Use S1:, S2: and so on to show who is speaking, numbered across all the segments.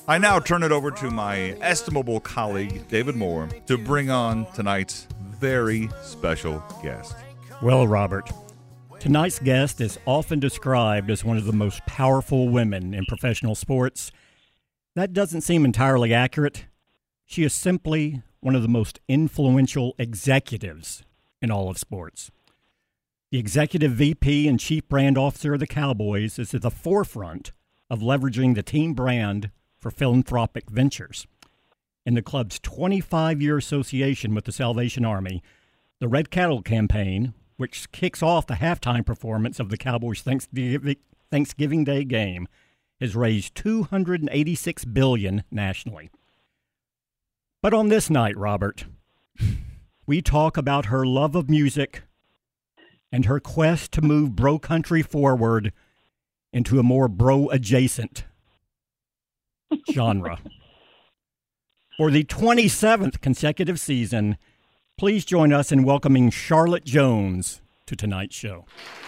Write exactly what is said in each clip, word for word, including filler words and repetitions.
S1: I now turn it over to my estimable colleague, David Moore, to bring on tonight's very special guest.
S2: Well, Robert, tonight's guest is often described as one of the most powerful women in professional sports. That doesn't seem entirely accurate. She is simply one of the most influential executives in all of sports. The executive V P and chief brand officer of the Cowboys is at the forefront of leveraging the team brand for philanthropic ventures. In the club's twenty-five-year association with the Salvation Army, the Red Cattle Campaign, which kicks off the halftime performance of the Cowboys' Thanksgiving, Thanksgiving Day game, has raised two hundred eighty-six billion dollars nationally. But on this night, Robert, we talk about her love of music and her quest to move bro country forward into a more bro-adjacent genre. For the twenty-seventh consecutive season, please join us in welcoming Charlotte Jones to tonight's show.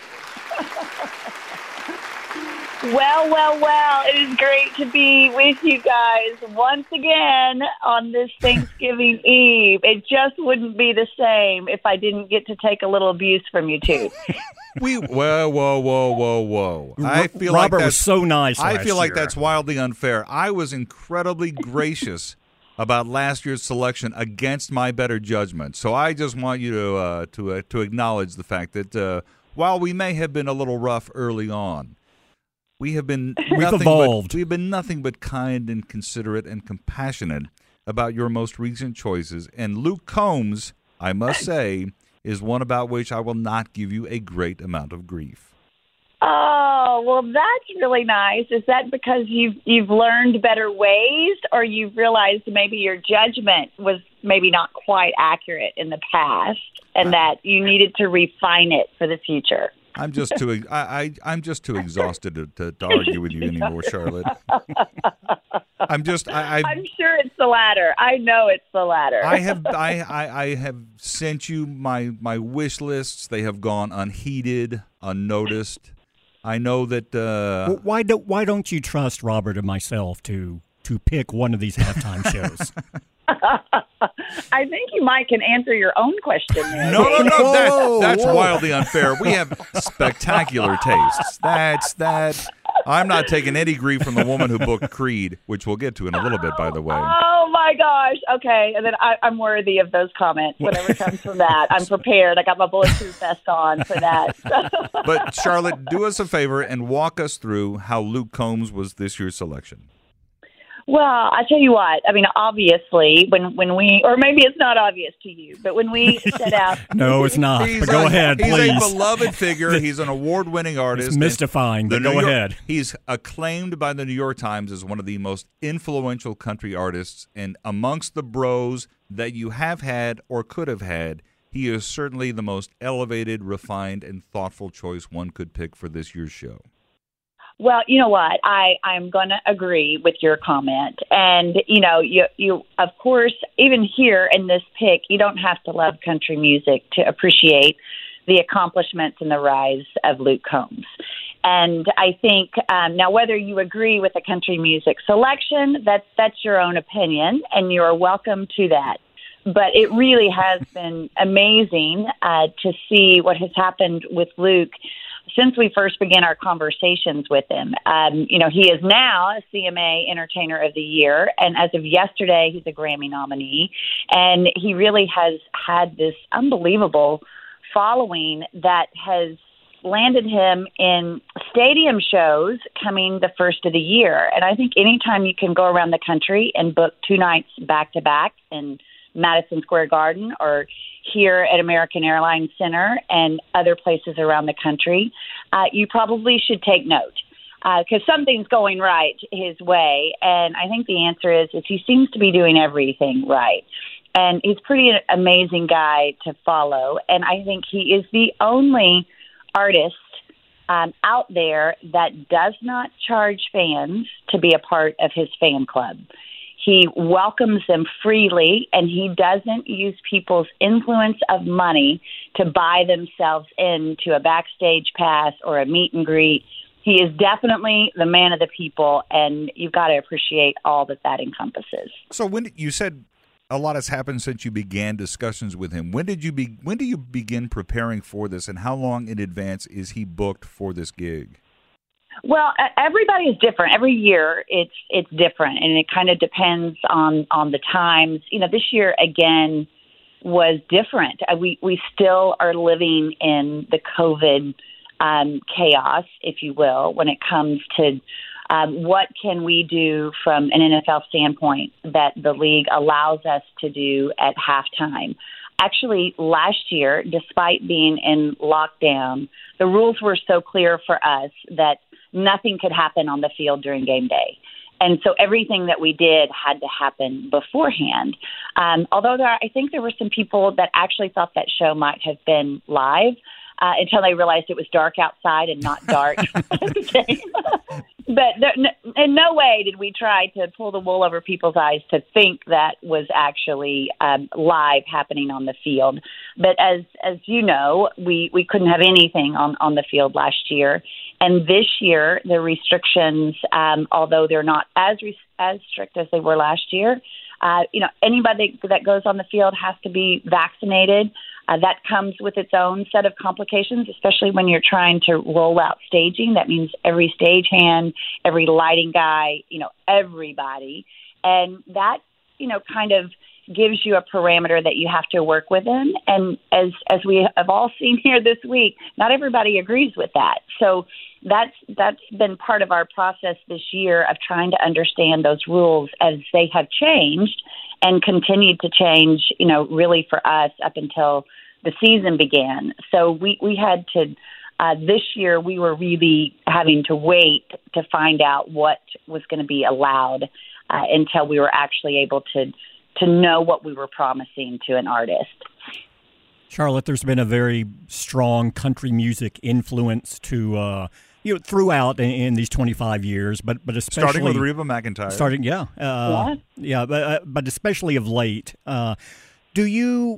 S3: Well, well, well, it is great to be with you guys once again on this Thanksgiving Eve. It just wouldn't be the same if I didn't get to take a little abuse from you two.
S1: We whoa, whoa, whoa, whoa, whoa. I feel
S2: Robert
S1: like
S2: was so nice
S1: I
S2: last
S1: feel like
S2: year.
S1: that's wildly unfair. I was incredibly gracious about last year's selection against my better judgment. So I just want you to uh, to uh, to acknowledge the fact that uh, while we may have been a little rough early on, we have been
S2: We've
S1: nothing
S2: evolved.
S1: but, we've been nothing but kind and considerate and compassionate about your most recent choices. And Luke Combs, I must say, is one about which I will not give you a great amount of grief.
S3: Oh, well, that's really nice. Is that because you've you've learned better ways, or you've realized maybe your judgment was maybe not quite accurate in the past, and that you needed to refine it for the future?
S1: I'm just too I, I I'm just too exhausted to, to, to argue with you anymore, Charlotte. I'm just I I've,
S3: I'm sure it's the latter. I know it's the latter.
S1: I have I, I, I have sent you my my wish lists. They have gone unheeded, unnoticed. I know that. Uh,
S2: Well, why don't Why don't you trust Robert and myself to to pick one of these halftime shows?
S3: I think you might can answer your own question there.
S1: no, no, no. That,
S2: Whoa,
S1: that's
S2: whoa.
S1: wildly unfair. We have spectacular tastes. That's that. I'm not taking any grief from the woman who booked Creed, which we'll get to in a little bit, by the way.
S3: Oh, my gosh. Okay. And then I, I'm worthy of those comments. Whatever comes from that. I'm prepared. I got my bulletproof vest on for that.
S1: But, Charlotte, do us a favor and walk us through how Luke Combs was this year's selection.
S3: Well, I tell you what, I mean, obviously, when, when we, or maybe it's not obvious to you, but when we set out.
S2: No, it's not.
S1: He's
S2: But go
S1: a,
S2: ahead,
S1: he's
S2: please.
S1: a beloved figure. He's an award-winning artist.
S2: It's mystifying,
S1: The
S2: but
S1: New
S2: go
S1: York-
S2: ahead.
S1: He's acclaimed by the New York Times as one of the most influential country artists, and amongst the bros that you have had or could have had, he is certainly the most elevated, refined, and thoughtful choice one could pick for this year's show.
S3: Well, you know what? I, I'm going to agree with your comment. And, you know, you, you, of course, even here in this pick, you don't have to love country music to appreciate the accomplishments and the rise of Luke Combs. And I think um, now whether you agree with the country music selection, that's, that's your own opinion, and you're welcome to that. But it really has been amazing uh, to see what has happened with Luke since we first began our conversations with him. Um, you know, he is now a C M A Entertainer of the Year, and as of yesterday, he's a Grammy nominee, and he really has had this unbelievable following that has landed him in stadium shows coming the first of the year. And I think anytime you can go around the country and book two nights back-to-back in Madison Square Garden or here at American Airlines Center and other places around the country, uh, you probably should take note because uh, something's going right his way. And I think the answer is, is he seems to be doing everything right. And he's a pretty amazing guy to follow. And I think he is the only artist um, out there that does not charge fans to be a part of his fan club. He welcomes them freely, and he doesn't use people's influence of money to buy themselves into a backstage pass or a meet and greet he is definitely the man of the people, and you've got to appreciate all that that encompasses.
S1: So when did, you said a lot has happened since you began discussions with him. When did you be? When do you begin preparing for this, and how long in advance is he booked for this gig?
S3: Well, everybody is different. Every year, it's it's different, and it kind of depends on on the times. You know, this year again was different. We we still are living in the COVID um, chaos, if you will, when it comes to um, what can we do from an N F L standpoint that the league allows us to do at halftime. Actually, last year, despite being in lockdown, the rules were so clear for us that nothing could happen on the field during game day. And so everything that we did had to happen beforehand. Um, although there are, I think there were some people that actually thought that show might have been live uh, until they realized it was dark outside and not dark at the game. But there, in no way did we try to pull the wool over people's eyes to think that was actually um, live happening on the field. But as as you know, we, we couldn't have anything on, on the field last year. And this year, the restrictions, um, although they're not as re- as strict as they were last year, uh, you know, anybody that goes on the field has to be vaccinated. Uh, that comes with its own set of complications, especially when you're trying to roll out staging. That means every stagehand, every lighting guy, you know, everybody. And that, you know, kind of gives you a parameter that you have to work within. And as as we have all seen here this week, not everybody agrees with that. So that's that's been part of our process this year of trying to understand those rules as they have changed and continued to change, you know, really for us up until the season began. So we, we had to, uh, this year we were really having to wait to find out what was going to be allowed uh, until we were actually able to to know what we were promising to an artist.
S2: Charlotte, there's been a very strong country music influence to uh, you know throughout in, in these twenty-five years, but but especially
S1: starting with Reba McEntire.
S2: Starting, yeah, uh, yeah, yeah, but uh, but especially of late. Uh, do you?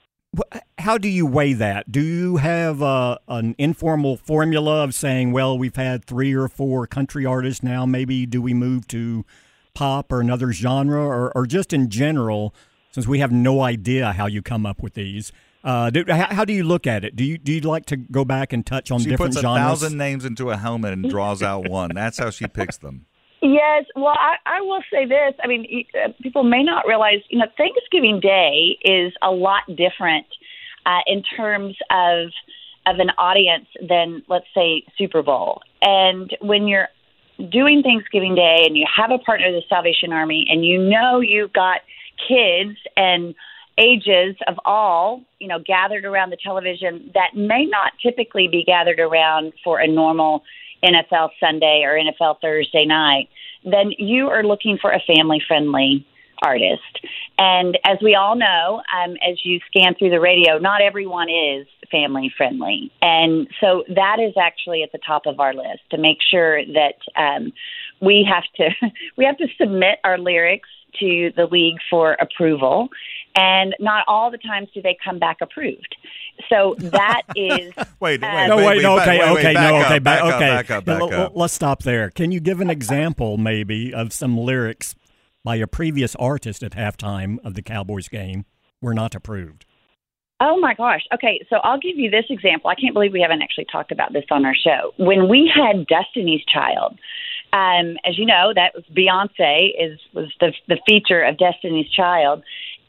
S2: How do you weigh that? Do you have uh, an informal formula of saying, well, we've had three or four country artists now, maybe do we move to pop or another genre, or, or just in general, since we have no idea how you come up with these? Uh, do, how, how do you look at it? Do you do you like to go back and touch on
S1: she
S2: different
S1: genres? She puts a
S2: genres?
S1: thousand names into a helmet and draws out one. That's how she picks them.
S3: Yes. Well, I, I will say this. I mean, people may not realize, you know, Thanksgiving Day is a lot different uh, in terms of of an audience than, let's say, Super Bowl. And when you're doing Thanksgiving Day and you have a partner, the Salvation Army, and you know you've got kids and ages of all, you know, gathered around the television that may not typically be gathered around for a normal N F L Sunday or N F L Thursday night, then you are looking for a family-friendly artist. And as we all know, um, as you scan through the radio, not everyone is family-friendly. And so that is actually at the top of our list, to make sure that um, we have to we have to submit our lyrics to the league for approval. And not all the times do they come back approved. So that is.
S1: wait, wait,
S3: uh,
S2: no,
S1: wait,
S2: wait,
S1: wait,
S2: no, okay,
S1: wait, wait,
S2: okay,
S1: back
S2: no,
S1: up,
S2: okay,
S1: back
S2: back,
S1: up,
S2: okay.
S1: back up, back
S2: L-
S1: up.
S2: Let's stop there. Can you give an example, maybe, of some lyrics by a previous artist at halftime of the Cowboys game were not approved?
S3: Oh, my gosh. Okay, so I'll give you this example. I can't believe we haven't actually talked about this on our show. When we had Destiny's Child, um, as you know, that was Beyonce is was the the feature of Destiny's Child.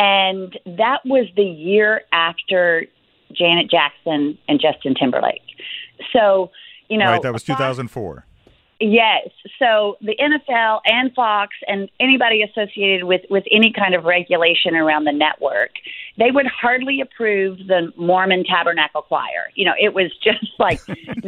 S3: And that was the year after Janet Jackson and Justin Timberlake. So, you know.
S1: Right, that was two thousand four.
S3: Yes. So the N F L and Fox and anybody associated with, with any kind of regulation around the network, they would hardly approve the Mormon Tabernacle Choir. You know, it was just like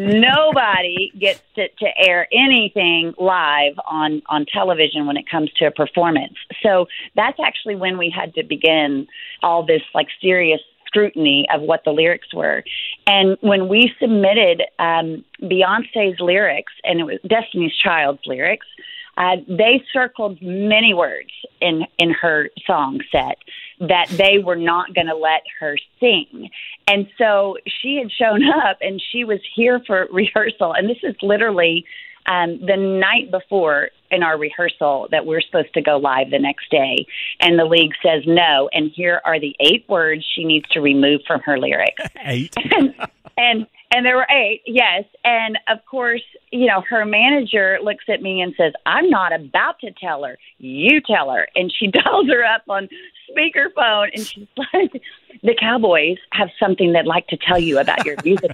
S3: nobody gets to, to air anything live on, on television when it comes to a performance. So that's actually when we had to begin all this like serious scrutiny of what the lyrics were. And when we submitted um, Beyonce's lyrics, and it was Destiny's Child's lyrics, uh, they circled many words in, in her song set that they were not going to let her sing. And so she had shown up and she was here for rehearsal. And this is literally um, the night before in our rehearsal that we're supposed to go live the next day. And the league says no. And here are the eight words she needs to remove from her lyrics.
S2: Eight.
S3: and, and And there were eight, yes. And, of course, you know, her manager looks at me and says, I'm not about to tell her. You tell her. And she dials her up on speakerphone, and she's like, the Cowboys have something they'd like to tell you about your music.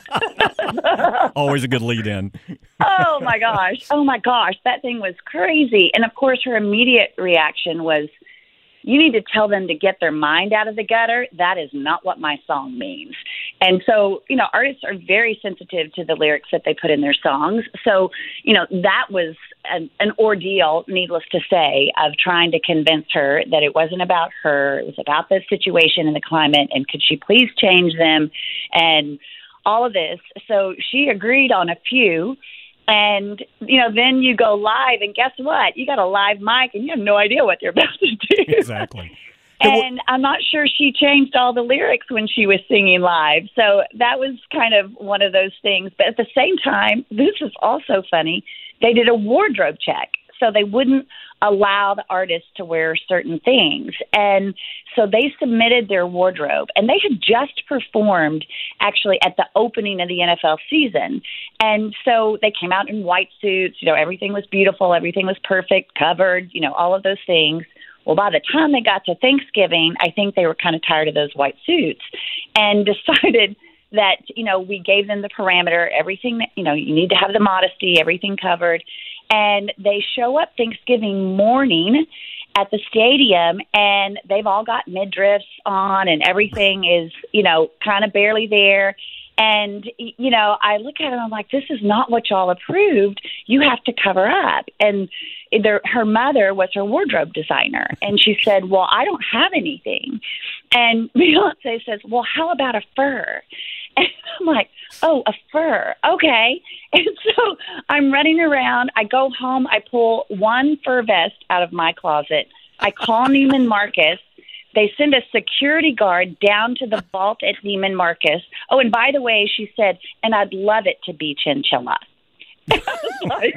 S2: Always a good lead-in.
S3: Oh, my gosh. Oh, my gosh. That thing was crazy. And, of course, her immediate reaction was, you need to tell them to get their mind out of the gutter. That is not what my song means. And so, you know, artists are very sensitive to the lyrics that they put in their songs. So, you know, that was an, an ordeal, needless to say, of trying to convince her that it wasn't about her. It was about the situation and the climate, and could she please change them and all of this. So she agreed on a few. And, you know, then you go live, and guess what? You got a live mic, and you have no idea what they're about to do.
S2: Exactly.
S3: And I'm not sure she changed all the lyrics when she was singing live. So that was kind of one of those things. But at the same time, this is also funny, they did a wardrobe check. So they wouldn't allow the artists to wear certain things. And so they submitted their wardrobe. And they had just performed, actually, at the opening of the N F L season. And so they came out in white suits. You know, everything was beautiful. Everything was perfect, covered, you know, all of those things. Well, by the time they got to Thanksgiving, I think they were kind of tired of those white suits and decided that, you know, we gave them the parameter, everything, that, you know, you need to have the modesty, everything covered. And they show up Thanksgiving morning at the stadium, and they've all got midriffs on, and everything is, you know, kind of barely there. And, you know, I look at it and I'm like, this is not what y'all approved. You have to cover up. And there, her mother was her wardrobe designer. And she said, well, I don't have anything. And Beyonce says, well, how about a fur? And I'm like, oh, a fur. Okay. And so I'm running around. I go home. I pull one fur vest out of my closet. I call Neiman Marcus. They send a security guard down to the vault at Neiman Marcus. Oh, and by the way, she said, and I'd love it to be chinchilla. I was like,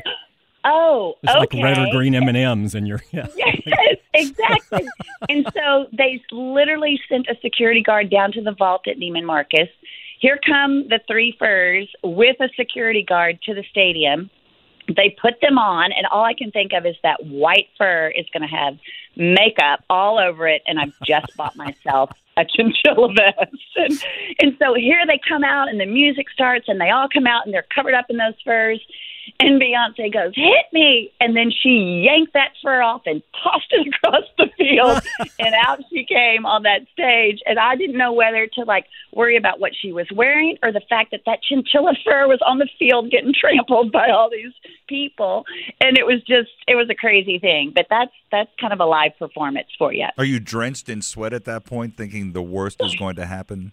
S3: oh,
S2: it's
S3: okay.
S2: like red or green M and M's in your... Yeah.
S3: Yes, exactly. And so they literally sent a security guard down to the vault at Neiman Marcus. Here come the three furs with a security guard to the stadium. They put them on, and all I can think of is that white fur is going to have makeup all over it, and I've just bought myself a chinchilla vest. And, and so here they come out, and the music starts, and they all come out, and they're covered up in those furs. And Beyonce goes, hit me. And then she yanked that fur off and tossed it across the field. And out she came on that stage. And I didn't know whether to, like, worry about what she was wearing or the fact that that chinchilla fur was on the field getting trampled by all these people. And it was just, it was a crazy thing. But that's, that's kind of a live performance for you.
S1: Are you drenched in sweat at that point, thinking the worst is going to happen?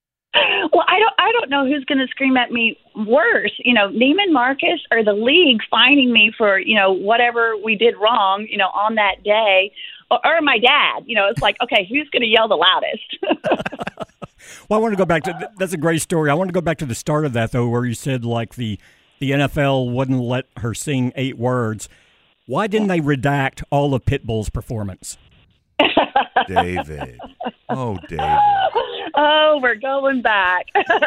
S3: Well, I don't. I don't know who's going to scream at me worse. You know, Neiman Marcus or the league fining me for, you know, whatever we did wrong, you know, on that day, or, or my dad. You know, it's like, okay, who's going to yell the loudest?
S2: Well, I want to go back to that's a great story. I want to go back to the start of that though, where you said like the the N F L wouldn't let her sing eight words. Why didn't they redact all of Pitbull's performance?
S1: David. Oh, David.
S3: Oh, we're going back.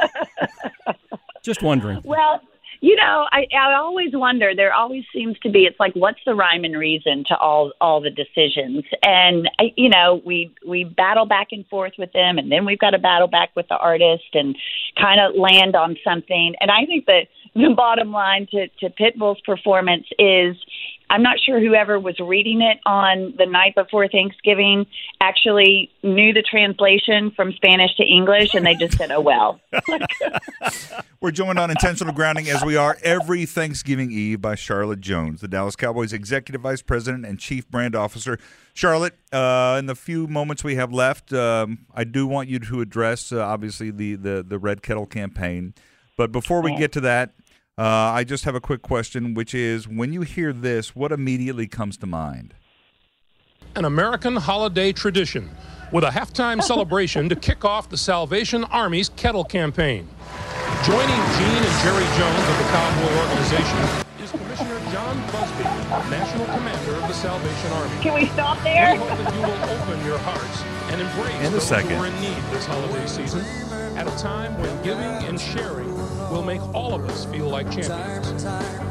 S2: Just wondering.
S3: Well, you know, I, I always wonder. There always seems to be. It's like, what's the rhyme and reason to all all the decisions? And I, you know, we we battle back and forth with them, and then we've got to battle back with the artist and kind of land on something. And I think that the bottom line to to Pitbull's performance is, I'm not sure whoever was reading it on the night before Thanksgiving actually knew the translation from Spanish to English, and they just said, oh, well.
S1: We're joined on Intentional Grounding, as we are every Thanksgiving Eve, by Charlotte Jones, the Dallas Cowboys Executive Vice President and Chief Brand Officer. Charlotte, uh, in the few moments we have left, um, I do want you to address, uh, obviously, the, the, the Red Kettle campaign. But before we get to that, Uh, I just have a quick question, which is, when you hear this, what immediately comes to mind?
S4: An American holiday tradition with a halftime celebration to kick off the Salvation Army's Kettle Campaign. Joining Gene and Jerry Jones of the Cowboy Organization is Commissioner John Busby, National Commander of the Salvation Army.
S3: Can we stop there?
S4: We hope that you will open your hearts and embrace
S1: In a
S4: those
S1: second.
S4: who are in need this holiday season at a time when giving and sharing will make all of us feel like champions.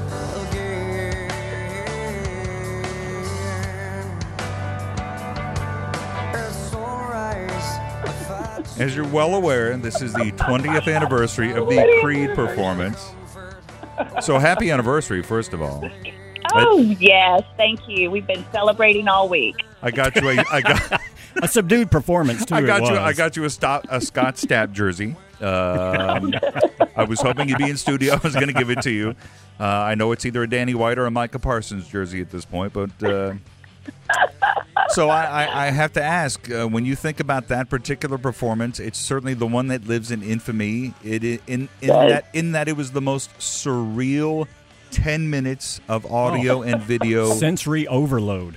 S1: As you're well aware, this is the twentieth anniversary of the Creed performance. So happy anniversary, first of all.
S3: Oh, yes. Thank you. We've been celebrating all week.
S1: I got you a, I got,
S2: A subdued performance, too.
S1: I got
S2: it
S1: you,
S2: was.
S1: I got you a, stop, a Scott Stapp jersey. Um, I was hoping you'd be in studio. I was going to give it to you. Uh, I know it's either a Danny White or a Micah Parsons jersey at this point, but uh, so I, I, I have to ask, uh, when you think about that particular performance, it's certainly the one that lives in infamy. It in in
S3: Yes.
S1: that in that it was the most surreal ten minutes of audio and video.
S2: Sensory overload.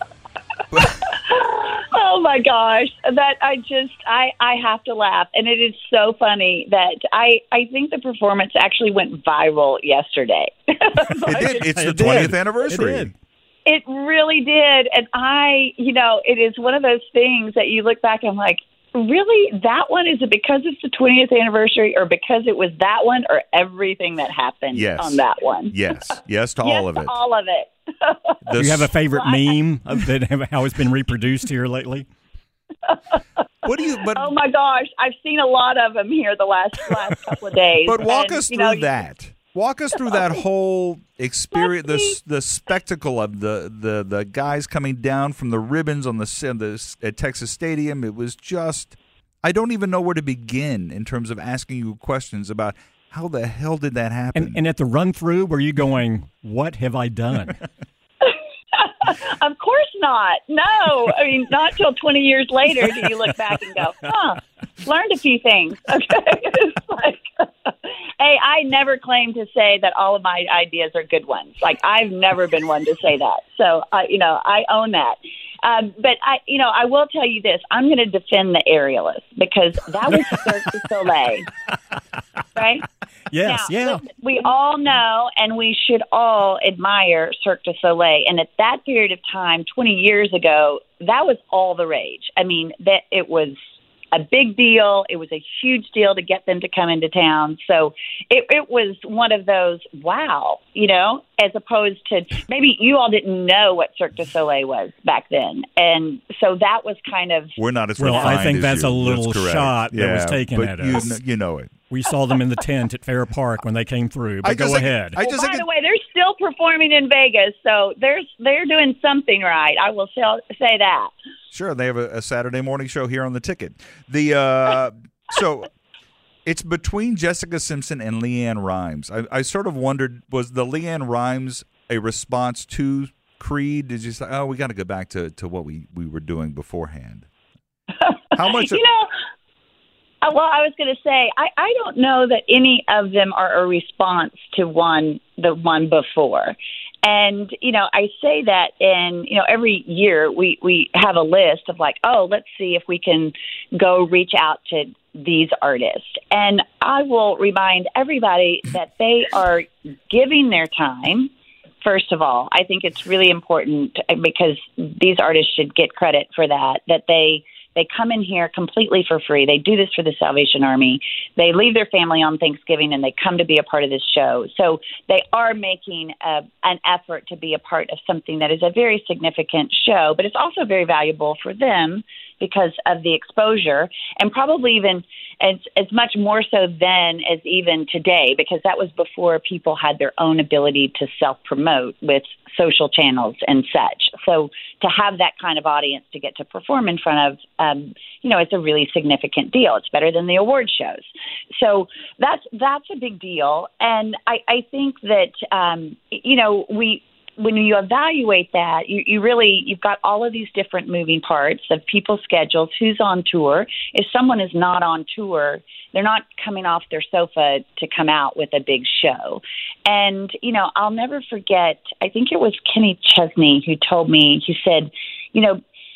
S3: Oh my gosh, that I just I I have to laugh, and it is so funny that I I think the performance actually went viral yesterday.
S1: It did. It's the
S2: It did.
S1: twentieth anniversary.
S2: It did.
S3: It really did, and I, you know, it is one of those things that you look back and I'm like, really, that one? Is it because it's the twentieth anniversary, or because it was that one, or everything that happened
S1: Yes.
S3: on that one?
S1: Yes, yes to
S3: Yes,
S1: all of it.
S3: all of it.
S2: Do you have a favorite
S3: Well, I-
S2: meme of that, how it's been reproduced here lately?
S1: What do you? But
S3: Oh my gosh, I've seen a lot of them here the last last couple of days.
S1: but walk
S3: And,
S1: us
S3: you
S1: through
S3: know,
S1: that. Walk us through that whole experience, the
S3: Let's see.
S1: the spectacle of the, the, the guys coming down from the ribbons on the, on the at Texas Stadium. It was just, I don't even know where to begin in terms of asking you questions about how the hell did that happen.
S2: And, and at the run through, were you going, what have I done?
S3: Of course not. No, I mean, not till twenty years later do you look back and go, huh, learned a few things. Okay. It's like, hey, I never claim to say that all of my ideas are good ones. Like, I've never been one to say that. So, uh, you know, I own that. Um, but I, you know, I will tell you this: I'm going to defend the aerialists, because that was Cirque du Soleil, right?
S2: Yes,
S3: Now,
S2: yeah.
S3: listen, we all know, and we should all admire Cirque du Soleil. And at that period of time, twenty years ago, that was all the rage. I mean, that it was a big deal. It was a huge deal to get them to come into town. So it, it was one of those, wow, you know, as opposed to maybe you all didn't know what Cirque du Soleil was back then. And so that was kind of,
S1: We're not as
S2: Well, I
S1: refined
S2: think
S1: as
S2: that's
S1: you.
S2: a little
S1: correct.
S2: shot that
S1: yeah,
S2: was taken
S1: but
S2: at
S1: you,
S2: us.
S1: kn- you know it.
S2: We saw them in the tent at Fair Park when they came through. But
S1: I just
S2: go
S1: think-
S2: ahead.
S1: I
S3: well,
S1: just
S3: by
S1: think
S3: the
S1: it-
S3: way, they're still performing in Vegas. So there's, they're doing something right. I will say, say that.
S1: Sure, they have a, a Saturday morning show here on the ticket. The uh, so it's between Jessica Simpson and Leanne Rimes. I, I sort of wondered, was the Leanne Rimes a response to Creed? Did you say, oh, we got to go back to, to what we, we were doing beforehand? How much?
S3: You know, uh, well, I was going to say, I, I don't know that any of them are a response to one, the one before. And, you know, I say that, and, you know, every year we, we have a list of like, oh, let's see if we can go reach out to these artists. And I will remind everybody that they are giving their time. First of all, I think it's really important, because these artists should get credit for that, that they They come in here completely for free. They do this for the Salvation Army. They leave their family on Thanksgiving and they come to be a part of this show. So they are making a, an effort to be a part of something that is a very significant show, but it's also very valuable for them because of the exposure, and probably even as, as much more so then as even today, because that was before people had their own ability to self-promote with social channels and such. So to have that kind of audience to get to perform in front of, um, you know, it's a really significant deal. It's better than the award shows. So that's that's a big deal. And I, I think that, um, you know, we when you evaluate that, you, you really, you've got all of these different moving parts of people's schedules, who's on tour. If someone is not on tour, they're not coming off their sofa to come out with a big show. And, you know, I'll never forget, I think it was Kenny Chesney who told me, he said, you know,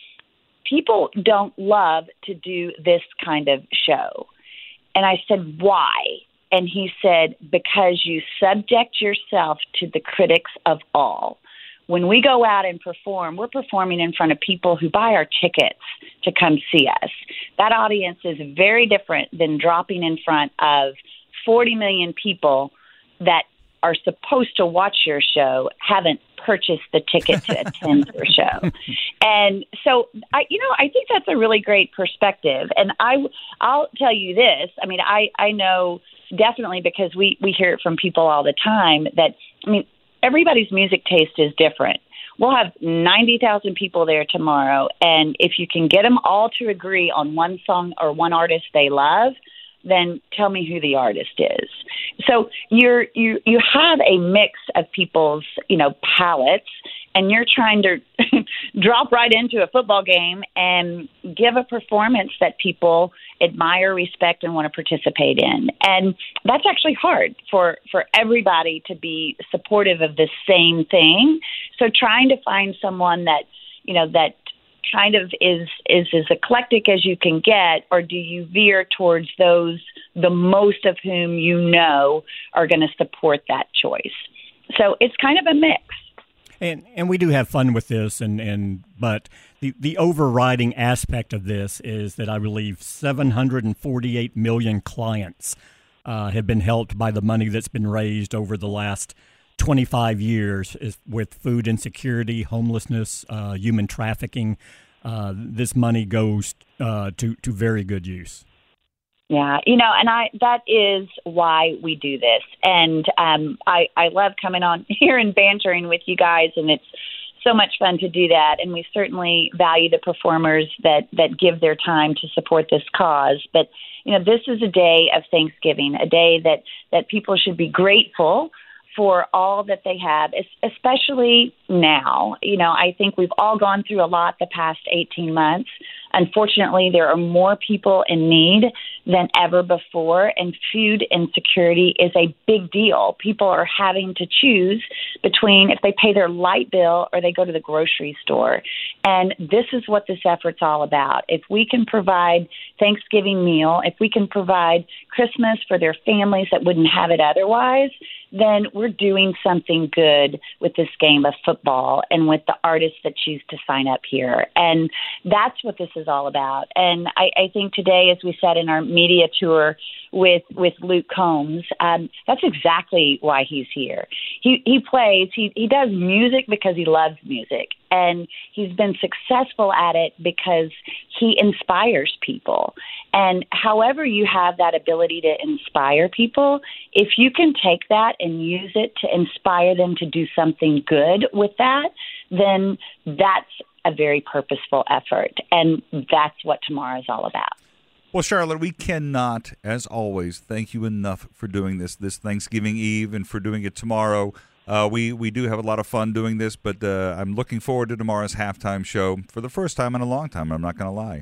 S3: people don't love to do this kind of show. And I said, why? And he said, because you subject yourself to the critics of all. When we go out and perform, we're performing in front of people who buy our tickets to come see us. That audience is very different than dropping in front of forty million people that are supposed to watch your show, haven't purchased the ticket to attend your show. And so, I, you know, I think that's a really great perspective. And I, I'll tell you this. I mean, I, I know definitely, because we, we hear it from people all the time, that, I mean, everybody's music taste is different. We'll have ninety thousand people there tomorrow, and if you can get them all to agree on one song or one artist they love, then tell me who the artist is. So you're, you you have a mix of people's, you know, palates, and you're trying to drop right into a football game and give a performance that people admire, respect, and want to participate in. And that's actually hard for, for everybody to be supportive of the same thing. So trying to find someone that, you know, that kind of is, is as eclectic as you can get, or do you veer towards those, the most of whom you know are going to support that choice? So it's kind of a mix.
S2: And and we do have fun with this, and, and but the, the overriding aspect of this is that I believe seven hundred forty-eight million clients uh, have been helped by the money that's been raised over the last twenty-five years is, with food insecurity, homelessness, uh, human trafficking. Uh, this money goes uh, to, to very good use.
S3: Yeah, you know, and I that is why we do this. And um, I, I love coming on here and bantering with you guys, and it's so much fun to do that. And we certainly value the performers that, that give their time to support this cause. But, you know, this is a day of Thanksgiving, a day that, that people should be grateful for all that they have, especially now. You know, I think we've all gone through a lot the past eighteen months. Unfortunately, there are more people in need than ever before, and food insecurity is a big deal. People are having to choose between if they pay their light bill or they go to the grocery store. And this is what this effort's all about. If we can provide Thanksgiving meal, if we can provide Christmas for their families that wouldn't have it otherwise, then we're doing something good with this game of football and with the artists that choose to sign up here. And that's what this is all about. And I, I think today, as we said in our media tour with, with Luke Combs, um, that's exactly why he's here. He, he plays, he, he does music because he loves music. And he's been successful at it because he inspires people. And however you have that ability to inspire people, if you can take that and use it to inspire them to do something good with that, then that's a very purposeful effort. And that's what tomorrow is all about.
S1: Well, Charlotte, we cannot, as always, thank you enough for doing this this Thanksgiving Eve and for doing it tomorrow. Uh, we, we do have a lot of fun doing this, but uh, I'm looking forward to tomorrow's halftime show for the first time in a long time. I'm not going to lie.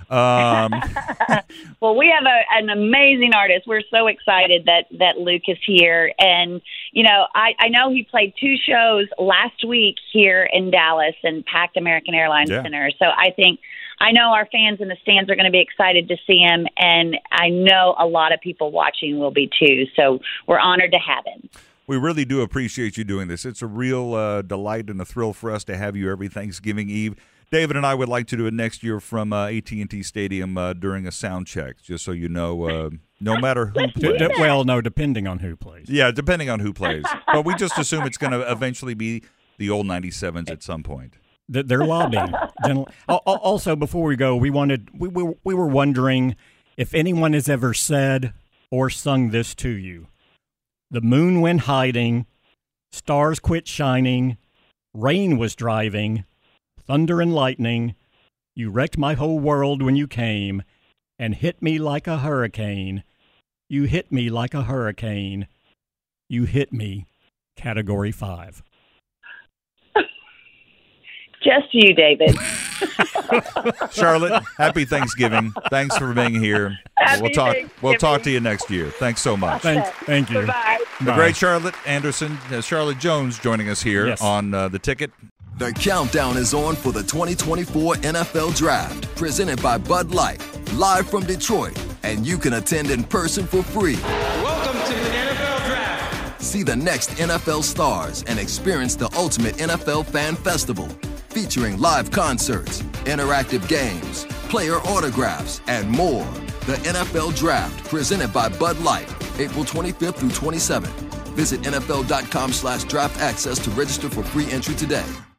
S1: Um,
S3: well, we have a, an amazing artist. We're so excited that, that Luke is here. And, you know, I, I know he played two shows last week here in Dallas and packed American Airlines
S1: yeah.
S3: Center. So I think, I know our fans in the stands are going to be excited to see him. And I know a lot of people watching will be too. So we're honored to have him.
S1: We really do appreciate you doing this. It's a real uh, delight and a thrill for us to have you every Thanksgiving Eve. David and I would like to do it next year from uh, A T and T Stadium uh, during a sound check, just so you know, uh, no matter who plays.
S2: D- well, no, depending on who plays.
S1: Yeah, depending on who plays. But we just assume it's going to eventually be the old ninety-sevens at some point.
S2: They're lobbying. Also, before we go, we wanted we, we we were wondering if anyone has ever said or sung this to you. The moon went hiding, stars quit shining, rain was driving, thunder and lightning. You wrecked my whole world when you came and hit me like a hurricane. You hit me like a hurricane. You hit me, Category five.
S3: Just you, David.
S1: Charlotte, happy Thanksgiving. Thanks for being here.
S3: Happy
S1: we'll talk. We'll talk
S3: Thanksgiving.
S1: to you next year. Thanks so much.
S2: Thank, thank you.
S3: Bye-bye.
S1: The
S2: Bye.
S1: great Charlotte Anderson, uh, Charlotte Jones, joining us here
S2: Yes.
S1: on uh, The Ticket.
S5: The countdown is on for the twenty twenty-four N F L Draft, presented by Bud Light, live from Detroit, and you can attend in person for free.
S6: Welcome to the N F L Draft.
S5: See the next N F L stars and experience the ultimate N F L fan festival, featuring live concerts, interactive games, player autographs, and more. The N F L Draft, presented by Bud Light, April twenty-fifth through twenty-seventh. Visit N F L dot com slash draft access to register for free entry today.